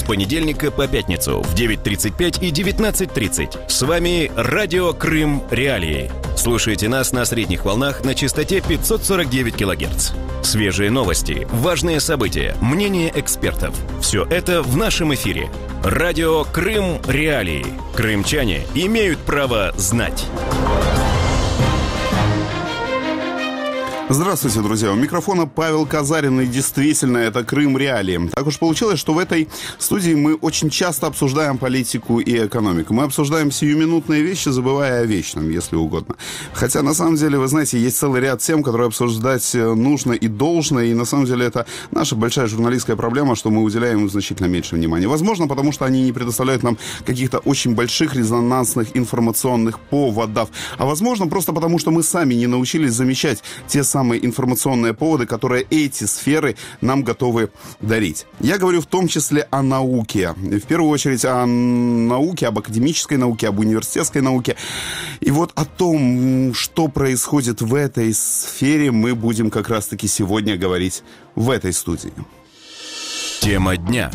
понедельника по пятницу в 9:35 и 19:30. С вами Радио Крым Реалии. Слушайте нас на средних волнах на частоте 549 кГц. Свежие новости, важные события, мнения экспертов. Все это в нашем эфире. Радио Крым Реалии. Крымчане имеют право знать. Здравствуйте, друзья. У микрофона Павел Казарин, и действительно, это Крым Реалии. Так уж получилось, что в этой студии мы очень часто обсуждаем политику и экономику. Мы обсуждаем сиюминутные вещи, забывая о вечном, если угодно. Хотя, на самом деле, вы знаете, есть целый ряд тем, которые обсуждать нужно и должно, и на самом деле это наша большая журналистская проблема, что мы уделяем им значительно меньше внимания. Возможно, потому что они не предоставляют нам каких-то очень больших резонансных информационных поводов. А возможно, просто потому что мы сами не научились замечать те самые информационные поводы, которые эти сферы нам готовы дарить. Я говорю в том числе о науке. В первую очередь о науке, об академической науке, об университетской науке. И вот о том, что происходит в этой сфере, мы будем как раз-таки сегодня говорить в этой студии. Тема дня.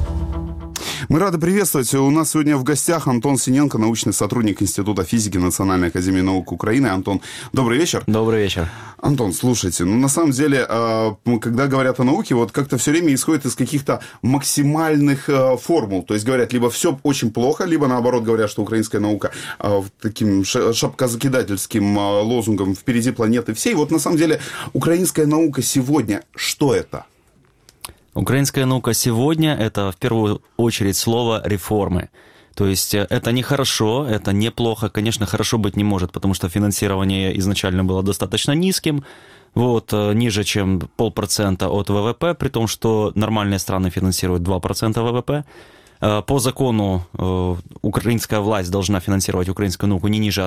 Мы рады приветствовать. У нас сегодня в гостях Антон Синенко, научный сотрудник Института физики Национальной академии наук Украины. Антон, добрый вечер. Добрый вечер. Антон, слушайте, на самом деле, когда говорят о науке, вот как-то все время исходит из каких-то максимальных формул. То есть говорят, либо все очень плохо, либо наоборот говорят, что украинская наука таким шапкозакидательским лозунгом «впереди планеты всей». Вот на самом деле украинская наука сегодня, что это? Украинская наука сегодня – это в первую очередь слово «реформы». То есть это не хорошо, это неплохо. Конечно, хорошо быть не может, потому что финансирование изначально было достаточно низким, ниже, чем 0,5% от ВВП, при том, что нормальные страны финансируют 2% ВВП. По закону украинская власть должна финансировать украинскую науку не ниже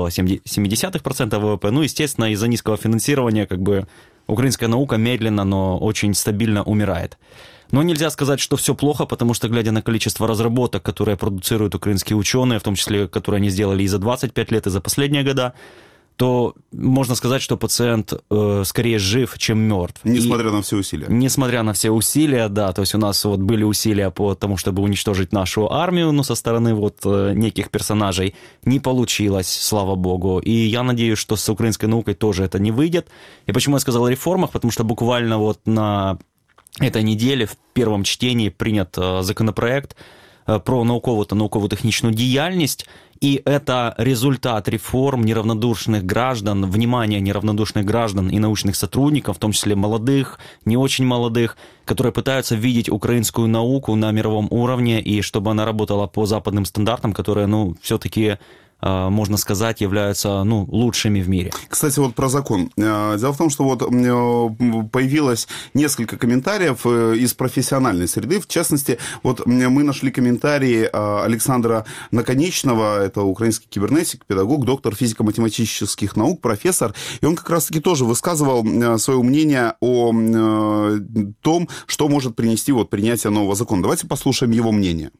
1,7% ВВП. Ну, естественно, из-за низкого финансирования украинская наука медленно, но очень стабильно умирает. Но нельзя сказать, что все плохо, потому что, глядя на количество разработок, которые продуцируют украинские ученые, в том числе, которые они сделали и за 25 лет, и за последние года, то можно сказать, что пациент скорее жив, чем мертв. Несмотря на все усилия. Несмотря на все усилия, да. То есть у нас были усилия по тому, чтобы уничтожить нашу армию, но со стороны неких персонажей не получилось, слава богу. И я надеюсь, что с украинской наукой тоже это не выйдет. И почему я сказал о реформах? Потому что буквально на этой неделе в первом чтении принят законопроект про науково-технічну діяльність, и это результат реформ неравнодушных граждан, внимания неравнодушных граждан и научных сотрудников, в том числе молодых, не очень молодых, которые пытаются видеть украинскую науку на мировом уровне, и чтобы она работала по западным стандартам, которые, все-таки, можно сказать, являются лучшими в мире. Кстати, про закон. Дело в том, что появилось несколько комментариев из профессиональной среды. В частности, мы нашли комментарии Александра Наконечного, это украинский кибернетик, педагог, доктор физико-математических наук, профессор. И он как раз-таки тоже высказывал свое мнение о том, что может принести принятие нового закона. Давайте послушаем его мнение.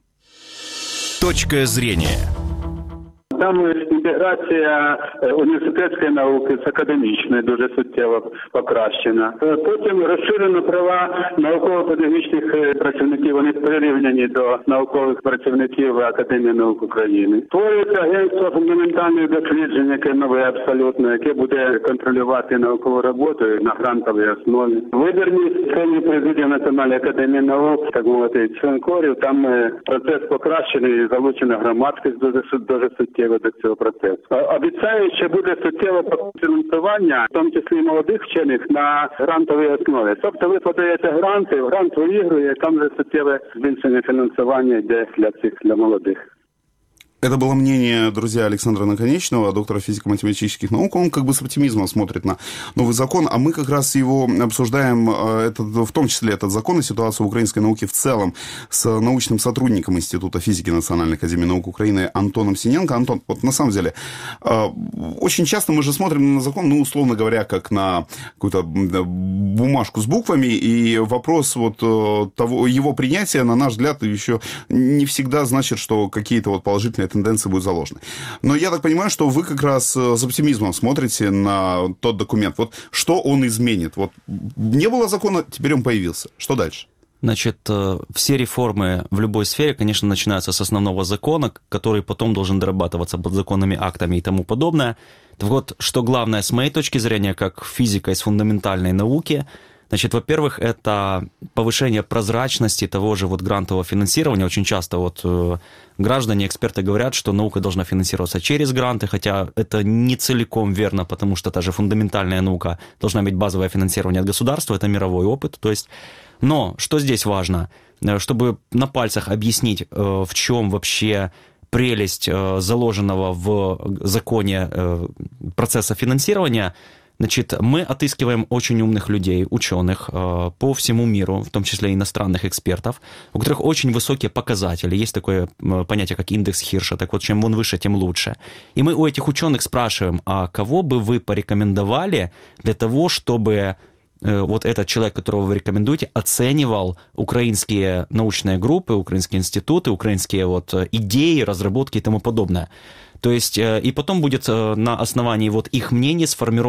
Точка зрения. Там інтеграція університетської науки з академічної дуже суттєво покращена. Потім розширено права науково-педагогічних працівників, вони прирівняні до наукових працівників Академії наук України. Створюється агентство фундаментальних досліджень, яке нове абсолютно, яке буде контролювати наукову роботу на грантовій основі. Вибірність членів президії Національної академії наук, так мовити, членкорів, там процес покращений, залучена громадськість дуже суттєво до цього процесу. Обіцяю, що буде суттєве фінансування, в тому числі молодих вчених, на грантовій основі. Тобто ви подаєте гранти, грант виігрує, там вже суттєве збільшення фінансування йде для молодих. Это было мнение, друзья, Александра Наконечного, доктора физико-математических наук. Он с оптимизмом смотрит на новый закон, а мы как раз его обсуждаем, в том числе этот закон и ситуацию в украинской науке в целом, с научным сотрудником Института физики Национальной академии наук Украины Антоном Синенко. Антон, на самом деле, очень часто мы же смотрим на закон, условно говоря, как на какую-то бумажку с буквами, и вопрос его принятия, на наш взгляд, еще не всегда значит, что какие-то положительные тенденции будут заложены. Но я так понимаю, что вы как раз с оптимизмом смотрите на тот документ. Что он изменит? Не было закона, теперь он появился. Что дальше? Значит, все реформы в любой сфере, конечно, начинаются с основного закона, который потом должен дорабатываться подзаконными актами и тому подобное. Так вот, что главное с моей точки зрения, как физика из фундаментальной науки, значит, во-первых, это повышение прозрачности того же вот грантового финансирования. Очень часто вот граждане, эксперты говорят, что наука должна финансироваться через гранты, хотя это не целиком верно, потому что та же фундаментальная наука должна иметь базовое финансирование от государства, это мировой опыт, то есть. Но что здесь важно? Чтобы на пальцах объяснить, в чем вообще прелесть заложенного в законе процесса финансирования, значит, мы отыскиваем очень умных людей, ученых по всему миру, в том числе иностранных экспертов, у которых очень высокие показатели. Есть такое понятие, как индекс Хирша. Так вот, чем он выше, тем лучше. И мы у этих ученых спрашиваем, а кого бы вы порекомендовали для того, чтобы вот этот человек, которого вы рекомендуете, оценивал украинские научные группы, украинские институты, украинские вот идеи, разработки и тому подобное. То есть, и потом будет на основании вот их мнений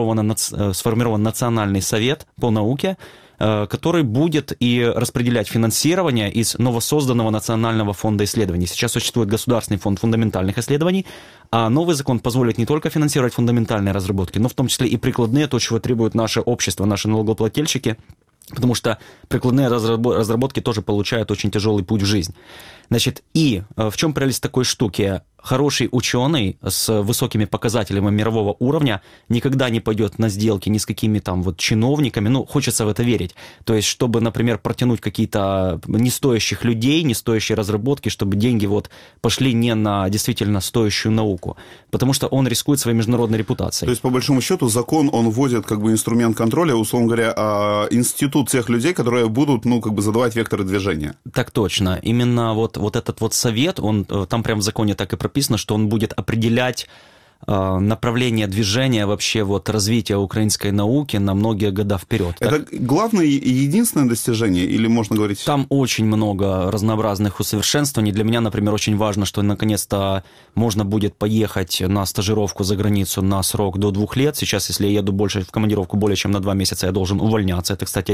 сформирован Национальный совет по науке, который будет и распределять финансирование из новосозданного Национального фонда исследований. Сейчас существует Государственный фонд фундаментальных исследований, а новый закон позволит не только финансировать фундаментальные разработки, но в том числе и прикладные, то, чего требует наше общество, наши налогоплательщики, потому что прикладные разработки тоже получают очень тяжелый путь в жизнь. Значит, и в чем прелесть такой штуки? Хороший ученый с высокими показателями мирового уровня никогда не пойдет на сделки ни с какими там вот чиновниками, ну, хочется в это верить. То есть, чтобы, например, протянуть какие-то нестоящих людей, нестоящие разработки, чтобы деньги вот пошли не на действительно стоящую науку, потому что он рискует своей международной репутацией. То есть, по большому счету, закон, он вводит как бы инструмент контроля, условно говоря, институт тех людей, которые будут, ну, как бы задавать векторы движения. Так точно. Именно вот этот вот совет, он там прям в законе так и прописано, что он будет определять направление движения вообще вот развития украинской науки на многие года вперед. Это главное и единственное достижение, или можно говорить... Там очень много разнообразных усовершенствований. Для меня, например, очень важно, что наконец-то можно будет поехать на стажировку за границу на срок до 2 лет. Сейчас, если я еду больше в командировку более чем на 2 месяца, я должен увольняться. Это, кстати,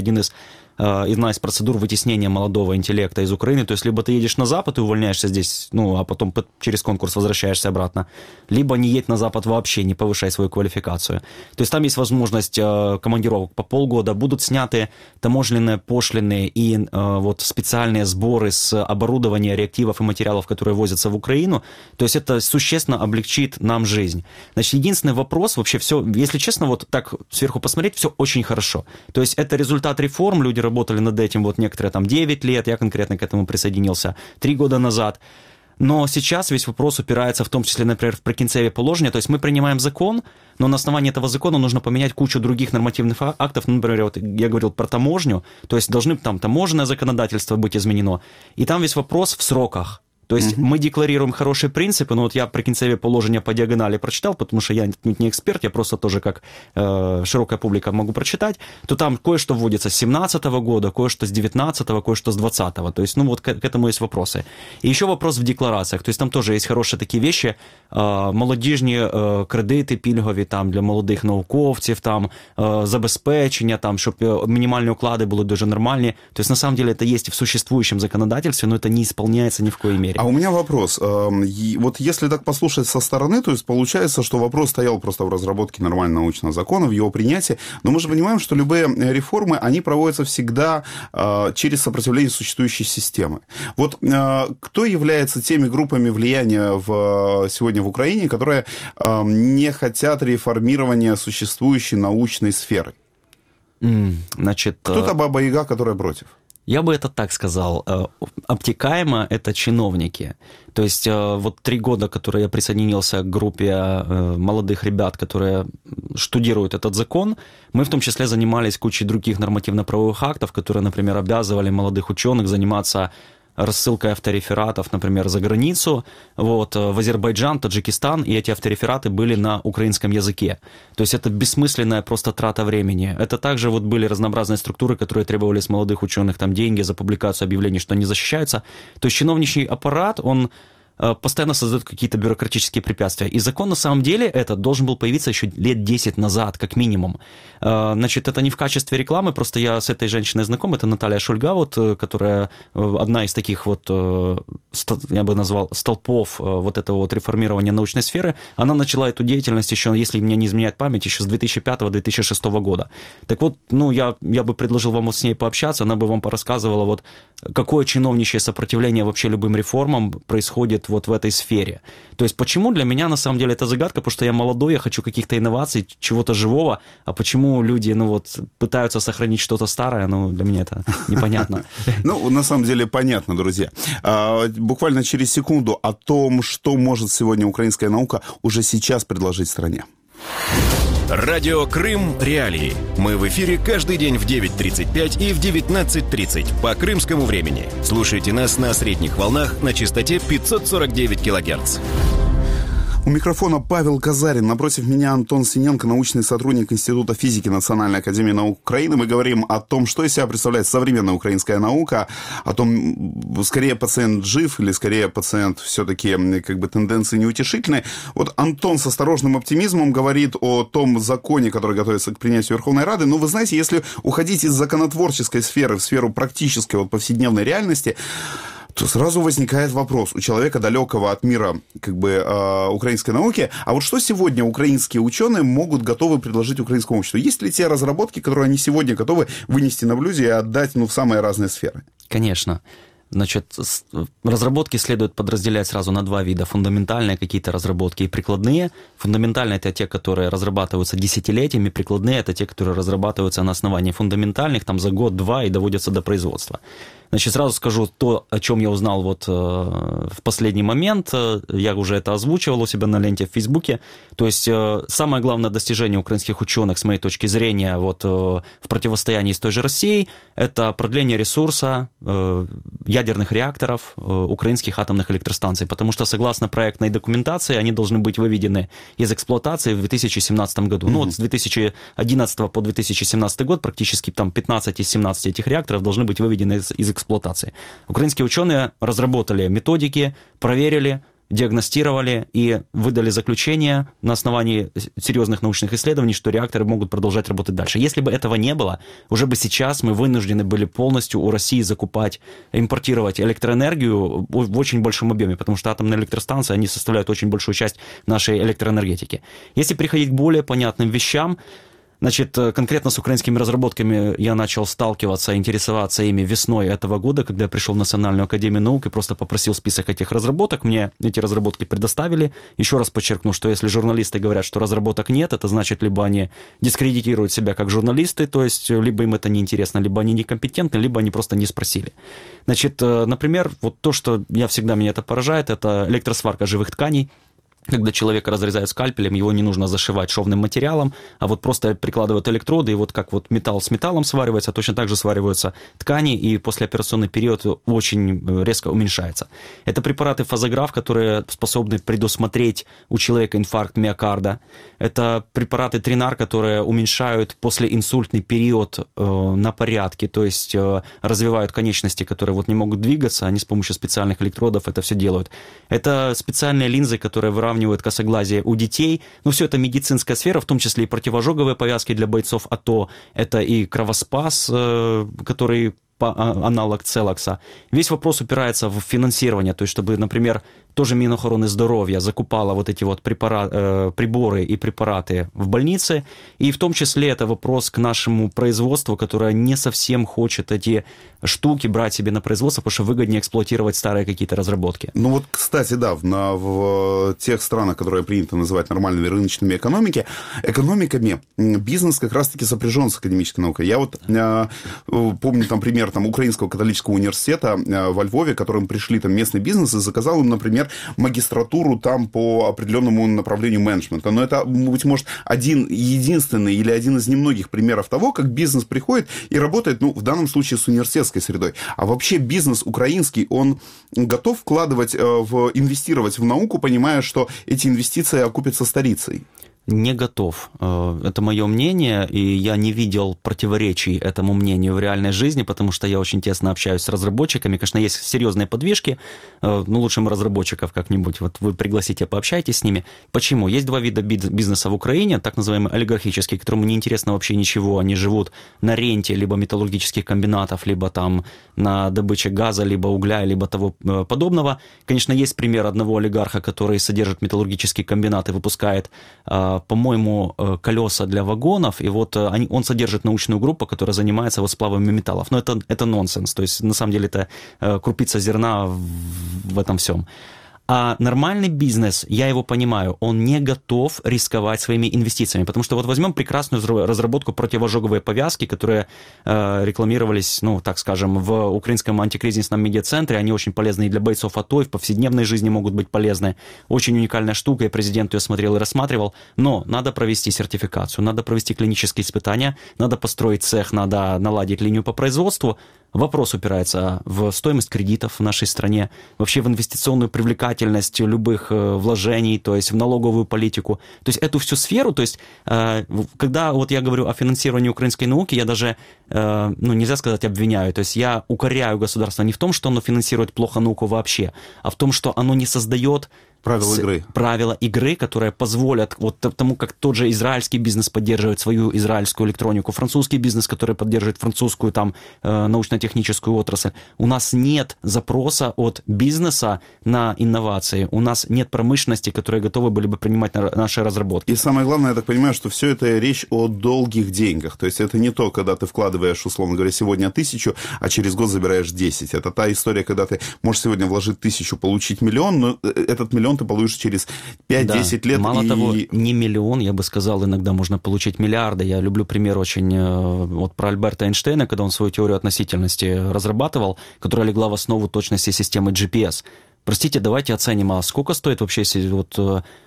одна из процедур вытеснения молодого интеллекта из Украины. То есть, либо ты едешь на Запад и увольняешься здесь, ну, а потом через конкурс возвращаешься обратно, либо не едь на Запад вообще, не повышай свою квалификацию. То есть, там есть возможность командировок по полгода, будут сняты таможенные пошлины и вот специальные сборы с оборудования, реактивов и материалов, которые возятся в Украину. То есть, это существенно облегчит нам жизнь. Значит, единственный вопрос, вообще все, если честно, вот так сверху посмотреть, все очень хорошо. То есть, это результат реформ, люди работали над этим вот некоторые там 9 лет, я конкретно к этому присоединился 3 года назад. Но сейчас весь вопрос упирается в том числе, например, в прикінцеві положения. То есть мы принимаем закон, но на основании этого закона нужно поменять кучу других нормативных актов. Ну, например, вот я говорил про таможню, то есть должны там таможенное законодательство быть изменено. И там весь вопрос в сроках. То есть мы декларируем хорошие принципы, но вот я прикінцеві положения по диагонали прочитал, потому что я не эксперт, я просто тоже как широкая публика могу прочитать, то там кое-что вводится с 17-го года, кое-что с 19-го, кое-что с 20-го. То есть, ну вот к этому есть вопросы. И еще вопрос в декларациях. То есть там тоже есть хорошие такие вещи, молодіжні кредити пільгові там для молодих науковців, там забезпечення, там, щоб минимальные уклады были даже нормальные. То есть на самом деле это есть и в существующем законодательстве, но это не исполняется ни в коей мере. А у меня вопрос. Вот если так послушать со стороны, то есть получается, что вопрос стоял просто в разработке нормального научного закона, в его принятии. Но мы же понимаем, что любые реформы, они проводятся всегда через сопротивление существующей системы. Вот кто является теми группами влияния сегодня в Украине, которые не хотят реформирования существующей научной сферы? Значит, кто-то Баба-Яга, которая против. Я бы это так сказал. Обтекаемо это чиновники. То есть вот 3 года, которые я присоединился к группе молодых ребят, которые штудируют этот закон, мы в том числе занимались кучей других нормативно-правовых актов, которые, например, обязывали молодых ученых заниматься рассылкой авторефератов, например, за границу, вот, в Азербайджан, Таджикистан, и эти авторефераты были на украинском языке. То есть это бессмысленная просто трата времени. Это также вот были разнообразные структуры, которые требовали с молодых ученых там деньги за публикацию объявлений, что они защищаются. То есть чиновничий аппарат, он постоянно создают какие-то бюрократические препятствия. И закон, на самом деле, этот должен был появиться еще лет 10 назад, как минимум. Значит, это не в качестве рекламы, просто я с этой женщиной знаком, это Наталья Шульга, вот, которая одна из таких вот, я бы назвал, столпов вот этого вот реформирования научной сферы. Она начала эту деятельность еще, если мне не изменяет память, еще с 2005-2006 года. Так вот, ну, я бы предложил вам вот с ней пообщаться, она бы вам порассказывала, вот, какое чиновничье сопротивление вообще любым реформам происходит вот в этой сфере. То есть почему для меня на самом деле это загадка, потому что я молодой, я хочу каких-то инноваций, чего-то живого, а почему люди, ну вот, пытаются сохранить что-то старое, ну, для меня это непонятно. Ну, на самом деле понятно, друзья. Буквально через секунду о том, что может сегодня украинская наука уже сейчас предложить стране. Радио Крым Реалии. Мы в эфире каждый день в 9:35 и в 19:30 по крымскому времени. Слушайте нас на средних волнах на частоте 549 килогерц. У микрофона Павел Казарин. Напротив меня Антон Синенко, научный сотрудник Института физики Национальной академии наук Украины. Мы говорим о том, что из себя представляет современная украинская наука, о том, скорее пациент жив или скорее пациент все-таки как бы тенденции неутешительные. Вот Антон с осторожным оптимизмом говорит о том законе, который готовится к принятию Верховной Рады. Но вы знаете, если уходить из законотворческой сферы в сферу практической, вот повседневной реальности, то сразу возникает вопрос у человека, далекого от мира как бы украинской науки, а вот что сегодня украинские ученые могут готовы предложить украинскому обществу? Есть ли те разработки, которые они сегодня готовы вынести на блюде и отдать, ну, в самые разные сферы? Конечно. Значит, разработки следует подразделять сразу на два вида. Фундаментальные какие-то разработки и прикладные. Фундаментальные – это те, которые разрабатываются десятилетиями, прикладные – это те, которые разрабатываются на основании фундаментальных, там, за год-два и доводятся до производства. Значит, сразу скажу то, о чем я узнал вот в последний момент. Я уже это озвучивал у себя на ленте в Фейсбуке. То есть самое главное достижение украинских ученых, с моей точки зрения, вот в противостоянии с той же Россией, это продление ресурса ядерных реакторов украинских атомных электростанций. Потому что, согласно проектной документации, они должны быть выведены из эксплуатации в 2017 году. Ну, вот с 2011 по 2017 год практически там 15 из 17 этих реакторов должны быть выведены из эксплуатации. Украинские ученые разработали методики, проверили, диагностировали и выдали заключение на основании серьезных научных исследований, что реакторы могут продолжать работать дальше. Если бы этого не было, уже бы сейчас мы вынуждены были полностью у России закупать, импортировать электроэнергию в очень большом объеме, потому что атомные электростанции, они составляют очень большую часть нашей электроэнергетики. Если переходить к более понятным вещам, значит, конкретно с украинскими разработками я начал сталкиваться, интересоваться ими весной этого года, когда я пришел в Национальную академию наук и просто попросил список этих разработок. Мне эти разработки предоставили. Еще раз подчеркну, что если журналисты говорят, что разработок нет, это значит, либо они дискредитируют себя как журналисты, то есть либо им это неинтересно, либо они некомпетентны, либо они просто не спросили. Значит, например, вот то, что меня это поражает, это электросварка живых тканей. Когда человека разрезают скальпелем, его не нужно зашивать шовным материалом, а вот просто прикладывают электроды, и вот как вот металл с металлом сваривается, точно так же свариваются ткани, и послеоперационный период очень резко уменьшается. Это препараты фазограф, которые способны предусмотреть у человека инфаркт миокарда. Это препараты Тринар, которые уменьшают послеинсультный период на порядке, то есть развивают конечности, которые вот не могут двигаться, они с помощью специальных электродов это все делают. Это специальные линзы, которые выравнивают косоглазие у детей. Ну, все это медицинская сфера, в том числе и противожоговые повязки для бойцов АТО. Это и кровоспас, который аналог Целокса. Весь вопрос упирается в финансирование, то есть чтобы, например, тоже Минохороны здоровья закупала вот эти вот приборы и препараты в больнице, и в том числе это вопрос к нашему производству, которое не совсем хочет эти штуки брать себе на производство, потому что выгоднее эксплуатировать старые какие-то разработки. Ну вот, кстати, да, в тех странах, которые принято называть нормальными рыночными экономиками, бизнес как раз-таки сопряжен с академической наукой. Я вот помню там пример Украинского католического университета во Львове, которым пришли там местный бизнес и заказал им, например, магистратуру там по определенному направлению менеджмента. Но это, быть может, единственный или один из немногих примеров того, как бизнес приходит и работает, ну, в данном случае с университетской средой. А вообще бизнес украинский, он готов вкладывать, инвестировать в науку, понимая, что эти инвестиции окупятся столицей? Не готов. Это мое мнение, и я не видел противоречий этому мнению в реальной жизни, потому что я очень тесно общаюсь с разработчиками. Конечно, есть серьезные подвижки, лучше мы разработчиков как-нибудь, вот вы пригласите, пообщайтесь с ними. Почему? Есть два вида бизнеса в Украине, так называемый олигархический, которому не интересно вообще ничего, они живут на ренте либо металлургических комбинатов, либо там на добыче газа, либо угля, либо того подобного. Конечно, есть пример одного олигарха, который содержит металлургический комбинат и выпускает, по-моему, колеса для вагонов, и вот он содержит научную группу, которая занимается вот сплавами металлов. Но это нонсенс, то есть на самом деле это крупица зерна в этом всем. А нормальный бизнес, я его понимаю, он не готов рисковать своими инвестициями, потому что вот возьмем прекрасную разработку противоожоговой повязки, которые рекламировались, ну, так скажем, в украинском антикризисном медиацентре, они очень полезны и для бойцов АТО, и в повседневной жизни могут быть полезны. Очень уникальная штука, и президент ее смотрел и рассматривал, но надо провести сертификацию, надо провести клинические испытания, надо построить цех, надо наладить линию по производству. Вопрос упирается в стоимость кредитов в нашей стране, вообще в инвестиционную привлекательность любых вложений, то есть в налоговую политику. То есть эту всю сферу, то есть когда вот я говорю о финансировании украинской науки, я даже, ну, нельзя сказать обвиняю, то есть я укоряю государство не в том, что оно финансирует плохо науку вообще, а в том, что оно не создает правила игры, которые позволят вот тому, как тот же израильский бизнес поддерживает свою израильскую электронику, французский бизнес, который поддерживает французскую там научно-техническую отрасль. У нас нет запроса от бизнеса на инновации, у нас нет промышленности, которые готовы были бы принимать наши разработки. И самое главное, я так понимаю, что все это речь о долгих деньгах. То есть это не то, когда ты вкладываешь, условно говоря, сегодня 1000, а через год забираешь 10. Это та история, когда ты можешь сегодня вложить 1000, получить миллион, но этот миллион ты получишь через 5-10 лет. Мало того, не миллион, я бы сказал, иногда можно получить миллиарды. Я люблю пример очень вот про Альберта Эйнштейна, когда он свою теорию относительности разрабатывал, которая легла в основу точности системы GPS. Простите, давайте оценим, а сколько стоит вообще вот,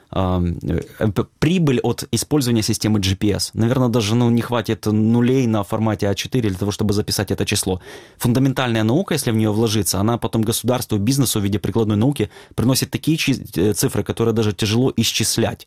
прибыль от использования системы GPS? Наверное, даже не хватит нулей на формате А4 для того, чтобы записать это число. Фундаментальная наука, если в нее вложиться, она потом государству, бизнесу в виде прикладной науки приносит такие цифры, которые даже тяжело исчислять.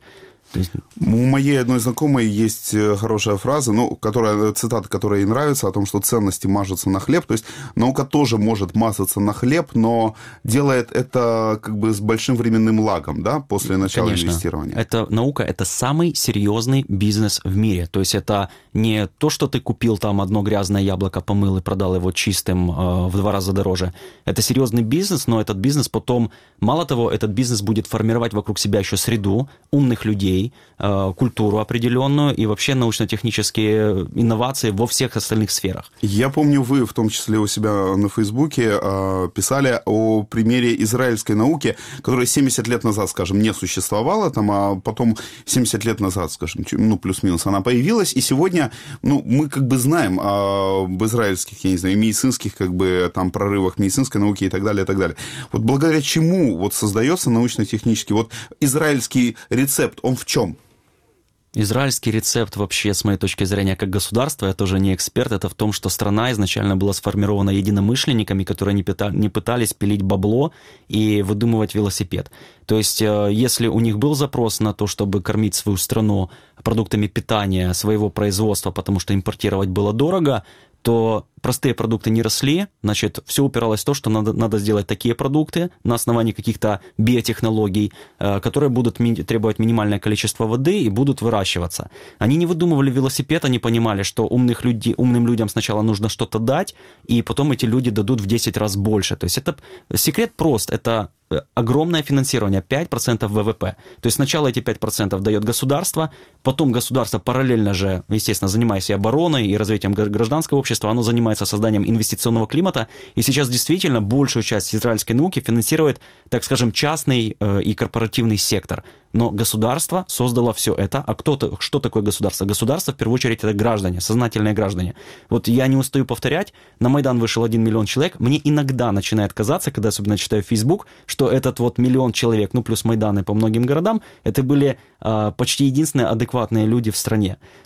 У моей одной знакомой есть хорошая фраза, цитата, которая ей нравится, о том, что ценности мажутся на хлеб. То есть наука тоже может мазаться на хлеб, но делает это как бы с большим временным лагом, да, после начала инвестирования. Наука – это самый серьезный бизнес в мире. То есть это не то, что ты купил там одно грязное яблоко, помыл и продал его чистым в 2 раза дороже. Это серьезный бизнес, но этот бизнес потом, мало того, этот бизнес будет формировать вокруг себя еще среду умных людей, культуру определенную и вообще научно-технические инновации во всех остальных сферах. Я помню, вы в том числе у себя на Фейсбуке писали о примере израильской науки, которая 70 лет назад, скажем, не существовала, там, а потом 70 лет назад, скажем, плюс-минус она появилась, и сегодня, мы как бы знаем об израильских, я не знаю, медицинских как бы там прорывах медицинской науки и так далее, и так далее. Вот благодаря чему вот создается научно-технический, вот израильский рецепт, он в чем? Израильский рецепт вообще, с моей точки зрения, как государство, я тоже не эксперт, это в том, что страна изначально была сформирована единомышленниками, которые не пытались пилить бабло и выдумывать велосипед. То есть, если у них был запрос на то, чтобы кормить свою страну продуктами питания своего производства, потому что импортировать было дорого, то простые продукты не росли, значит, все упиралось в то, что надо сделать такие продукты на основании каких-то биотехнологий, которые будут требовать минимальное количество воды и будут выращиваться. Они не выдумывали велосипед, они понимали, что умным людям сначала нужно что-то дать, и потом эти люди дадут в 10 раз больше. То есть это секрет прост, это огромное финансирование, 5% ВВП. То есть сначала эти 5% дает государство, потом государство параллельно же, естественно, занимаясь и обороной, и развитием гражданского общества, оно занимается созданием инвестиционного климата, и сейчас действительно большую часть израильской науки финансирует, так скажем, частный и корпоративный сектор. Но государство создало все это. А что такое государство? Государство, в первую очередь, это граждане, сознательные граждане. Вот я не устаю повторять, на Майдан вышел 1 миллион человек, мне иногда начинает казаться, когда особенно читаю Facebook, что этот вот 1 миллион человек, плюс Майданы по многим городам, это были почти единственные адекватные люди в стране.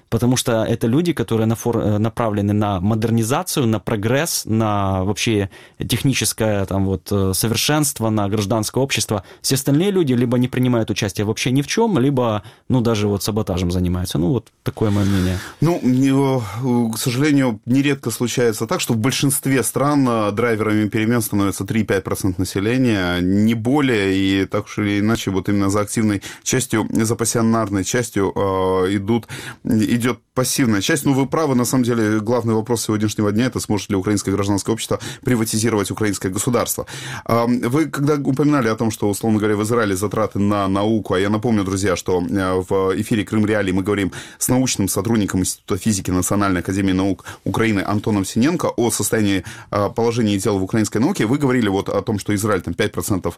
потому что это люди, которые направлены на модернизацию, на прогресс, на вообще техническое там, вот, совершенство, на гражданское общество. Все остальные люди либо не принимают участие вообще ни в чем, либо ну, даже вот саботажем занимаются. Ну, вот такое мое мнение. Ну, к сожалению, нередко случается так, что в большинстве стран драйверами перемен становится 3-5% населения, не более, и так уж или иначе, вот именно за активной частью, за пассионарной частью идет пассивная часть. Ну, вы правы, на самом деле, главный вопрос сегодняшнего дня – это сможет ли украинское гражданское общество приватизировать украинское государство. Вы, когда упоминали о том, что, условно говоря, в Израиле затраты на науку, а я напомню, друзья, что в эфире «Крым Реалии» мы говорим с научным сотрудником Института физики Национальной академии наук Украины Антоном Синенко о состоянии положения дел в украинской науке. Вы говорили вот о том, что Израиль там 5%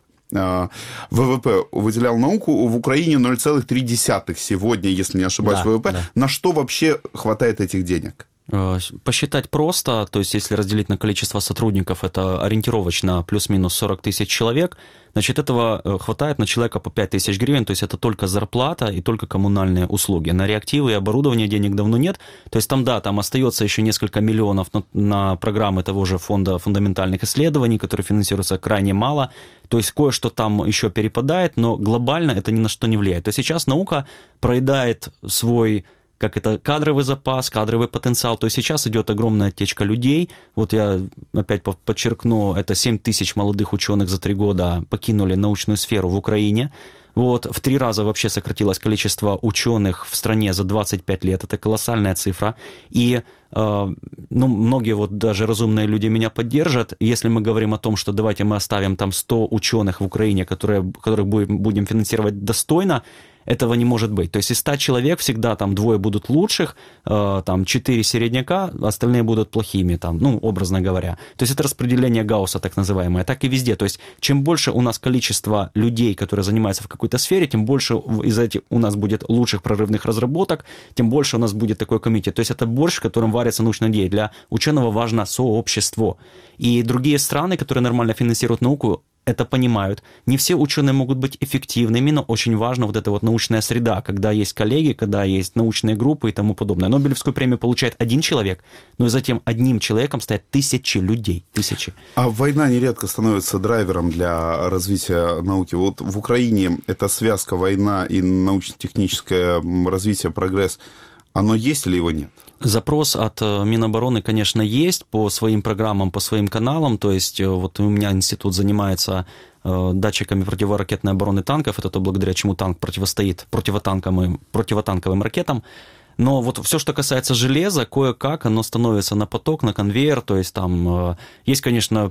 ВВП выделял науку, в Украине 0,3 сегодня, если не ошибаюсь, да, ВВП. Да. На что вообще хватает этих денег? Посчитать просто, то есть если разделить на количество сотрудников, это ориентировочно плюс-минус 40 тысяч человек, значит, этого хватает на человека по 5 тысяч гривен, то есть это только зарплата и только коммунальные услуги. На реактивы и оборудование денег давно нет, то есть там, да, там остается еще несколько миллионов на программы того же фонда фундаментальных исследований, которые финансируются крайне мало, то есть кое-что там еще перепадает, но глобально это ни на что не влияет. То есть сейчас наука проедает свой кадровый запас, кадровый потенциал. То есть сейчас идет огромная оттечка людей. Вот я опять подчеркну, это 7 тысяч молодых ученых за 3 года покинули научную сферу в Украине. Вот, в 3 раза вообще сократилось количество ученых в стране за 25 лет. Это колоссальная цифра. И многие вот даже разумные люди меня поддержат. Если мы говорим о том, что давайте мы оставим там 100 ученых в Украине, которых будем финансировать достойно, этого не может быть. То есть из 100 человек всегда там 2 будут лучших, там 4 середняка, остальные будут плохими, там, ну, образно говоря. То есть это распределение Гаусса, так называемое. Так и везде. То есть чем больше у нас количество людей, которые занимаются в какой-то сфере, тем больше из этих у нас будет лучших прорывных разработок, тем больше у нас будет такой комитет. То есть это борщ, в котором варится научная идея. Для ученого важно сообщество. И другие страны, которые нормально финансируют науку, это понимают. Не все ученые могут быть эффективными, но очень важна вот эта вот научная среда, когда есть коллеги, когда есть научные группы и тому подобное. Нобелевскую премию получает 1 человек, но и затем одним человеком стоят 1000 людей. 1000. А война нередко становится драйвером для развития науки. Вот в Украине эта связка война и научно-техническое развитие, прогресс, оно есть или его нет? Запрос от Минобороны, конечно, есть по своим программам, по своим каналам. То есть вот у меня институт занимается датчиками противоракетной обороны танков. Это то, благодаря чему танк противостоит противотанковым ракетам. Но вот все, что касается железа, кое-как оно становится на поток, на конвейер. То есть там есть, конечно,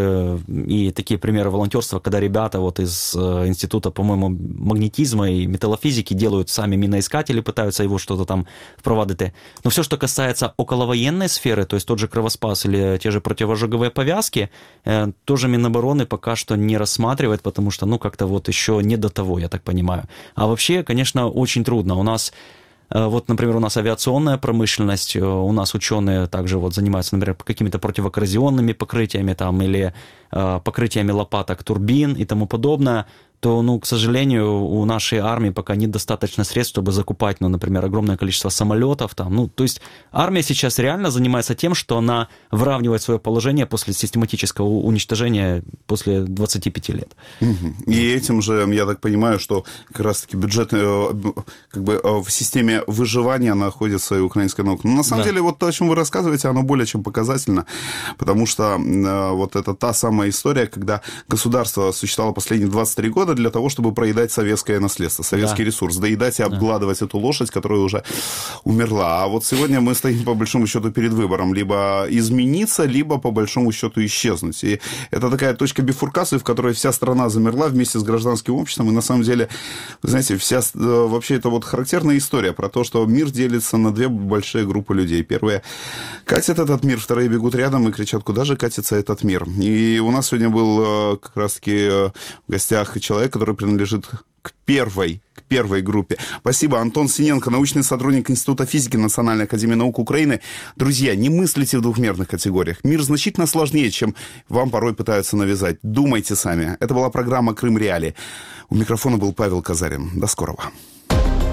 и такие примеры волонтерства, когда ребята вот из института, по-моему, магнетизма и металлофизики делают сами миноискатели, пытаются его что-то там впровадити. Но все, что касается околовоенной сферы, то есть тот же кровоспас или те же противоожоговые повязки, тоже Минобороны пока что не рассматривает, потому что, ну, как-то вот еще не до того, я так понимаю. А вообще, конечно, очень трудно. У нас вот, например, у нас авиационная промышленность, у нас ученые также вот занимаются, например, какими-то противокоррозионными покрытиями там, или покрытиями лопаток турбин и тому подобное, то, ну, к сожалению, у нашей армии пока нет достаточно средств, чтобы закупать, ну, например, огромное количество самолетов. Там, ну, то есть армия сейчас реально занимается тем, что она выравнивает свое положение после систематического уничтожения после 25 лет. И этим же, я так понимаю, что как раз-таки бюджет как бы в системе выживания находится и украинская наука. Но на самом деле вот то, о чем вы рассказываете, оно более чем показательно, потому что вот это та самая история, когда государство существовало последние 23 года для того, чтобы проедать советское наследство, советский ресурс, доедать и обгладывать эту лошадь, которая уже умерла. А вот сегодня мы стоим, по большому счету, перед выбором. Либо измениться, либо, по большому счету, исчезнуть. И это такая точка бифуркации, в которой вся страна замерла вместе с гражданским обществом. И, на самом деле, вы знаете, вообще это вот характерная история про то, что мир делится на 2 большие группы людей. Первые катят этот мир, вторые бегут рядом и кричат, куда же катится этот мир. И у нас сегодня был как раз-таки в гостях человек, который принадлежит к первой группе. Спасибо. Антон Синенко, научный сотрудник Института физики Национальной академии наук Украины. Друзья, не мыслите в двухмерных категориях. Мир значительно сложнее, чем вам порой пытаются навязать. Думайте сами. Это была программа «Крым Реалии». У микрофона был Павел Казарин. До скорого.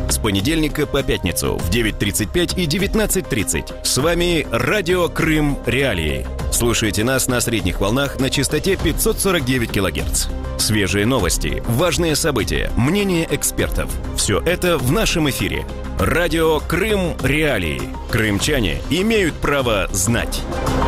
С понедельника по пятницу в 9:35 и 19:30. С вами Радио Крым Реалии. Слушайте нас на средних волнах на частоте 549 кГц. Свежие новости, важные события, мнения экспертов. Все это в нашем эфире. Радио Крым Реалии. Крымчане имеют право знать.